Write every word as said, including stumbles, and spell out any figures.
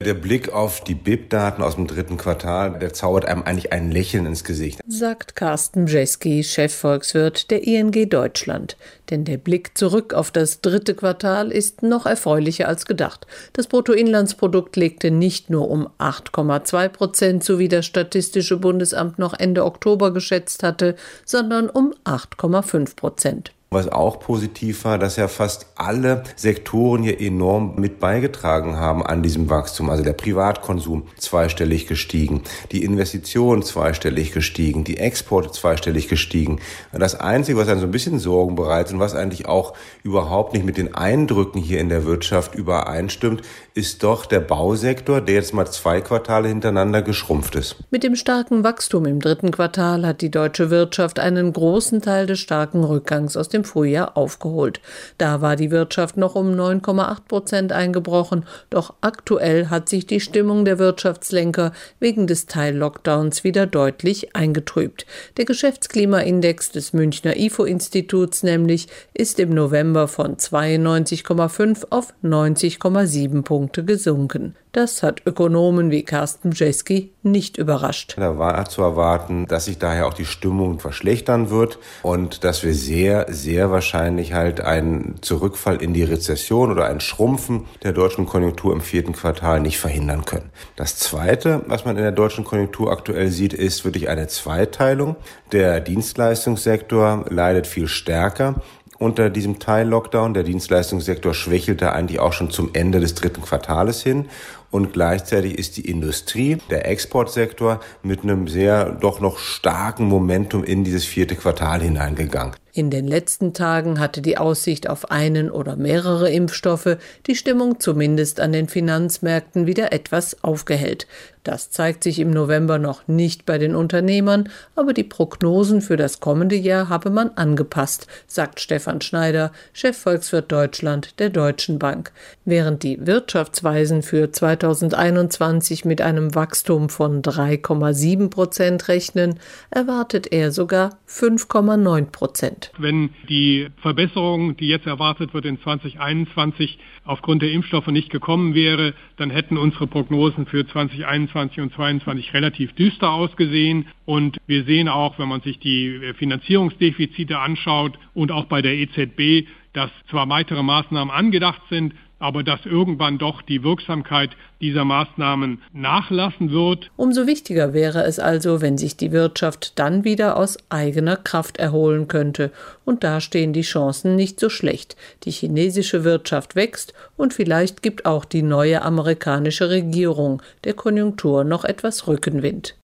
Der Blick auf die B I P-Daten aus dem dritten Quartal, der zaubert einem eigentlich ein Lächeln ins Gesicht, sagt Carsten Bjeski, Chefvolkswirt der I N G Deutschland. Denn der Blick zurück auf das dritte Quartal ist noch erfreulicher als gedacht. Das Bruttoinlandsprodukt legte nicht nur um acht Komma zwei Prozent zu, wie das Statistische Bundesamt noch Ende Oktober geschätzt hatte, sondern um acht Komma fünf Prozent. Was auch positiv war, dass ja fast alle Sektoren hier enorm mit beigetragen haben an diesem Wachstum. Also der Privatkonsum zweistellig gestiegen, die Investitionen zweistellig gestiegen, die Exporte zweistellig gestiegen. Das Einzige, was einen so ein bisschen Sorgen bereitet und was eigentlich auch überhaupt nicht mit den Eindrücken hier in der Wirtschaft übereinstimmt, ist doch der Bausektor, der jetzt mal zwei Quartale hintereinander geschrumpft ist. Mit dem starken Wachstum im dritten Quartal hat die deutsche Wirtschaft einen großen Teil des starken Rückgangs aus dem Frühjahr aufgeholt. Da war die Wirtschaft noch um neun Komma acht Prozent eingebrochen, doch aktuell hat sich die Stimmung der Wirtschaftslenker wegen des Teil-Lockdowns wieder deutlich eingetrübt. Der Geschäftsklimaindex des Münchner I F O-Instituts nämlich ist im November von zweiundneunzig Komma fünf auf neunzig Komma sieben Punkte gesunken. Das hat Ökonomen wie Carsten Bjeski nicht überrascht. Da war zu erwarten, dass sich daher auch die Stimmung verschlechtern wird und dass wir sehr, sehr wahrscheinlich halt einen Zurückfall in die Rezession oder ein Schrumpfen der deutschen Konjunktur im vierten Quartal nicht verhindern können. Das Zweite, was man in der deutschen Konjunktur aktuell sieht, ist wirklich eine Zweiteilung. Der Dienstleistungssektor leidet viel stärker unter diesem Teil-Lockdown. Der Dienstleistungssektor schwächelte eigentlich auch schon zum Ende des dritten Quartales hin. Und gleichzeitig ist die Industrie, der Exportsektor, mit einem sehr doch noch starken Momentum in dieses vierte Quartal hineingegangen. In den letzten Tagen hatte die Aussicht auf einen oder mehrere Impfstoffe die Stimmung zumindest an den Finanzmärkten wieder etwas aufgehellt. Das zeigt sich im November noch nicht bei den Unternehmern, aber die Prognosen für das kommende Jahr habe man angepasst, sagt Stefan Schneider, Chefvolkswirt Deutschland der Deutschen Bank. Während die Wirtschaftsweisen für zweitausendeinundzwanzig mit einem Wachstum von drei Komma sieben Prozent rechnen, erwartet er sogar fünf Komma neun Prozent. Wenn die Verbesserung, die jetzt erwartet wird in zweitausendeinundzwanzig, aufgrund der Impfstoffe nicht gekommen wäre, dann hätten unsere Prognosen für zweitausendeinundzwanzig und zweitausendzweiundzwanzig relativ düster ausgesehen. Und wir sehen auch, wenn man sich die Finanzierungsdefizite anschaut und auch bei der E Z B, dass zwar weitere Maßnahmen angedacht sind, aber dass irgendwann doch die Wirksamkeit dieser Maßnahmen nachlassen wird. Umso wichtiger wäre es also, wenn sich die Wirtschaft dann wieder aus eigener Kraft erholen könnte. Und da stehen die Chancen nicht so schlecht. Die chinesische Wirtschaft wächst und vielleicht gibt auch die neue amerikanische Regierung der Konjunktur noch etwas Rückenwind.